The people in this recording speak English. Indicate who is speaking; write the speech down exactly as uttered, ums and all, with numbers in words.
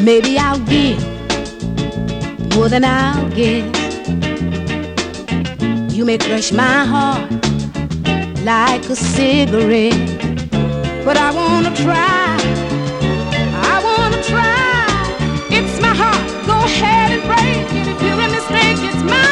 Speaker 1: Maybe I'll give more than I'll get. You may crush my heart like a cigarette, but I wanna try, I wanna try. It's my heart, go ahead and break it. If you're a mistake, it's mine.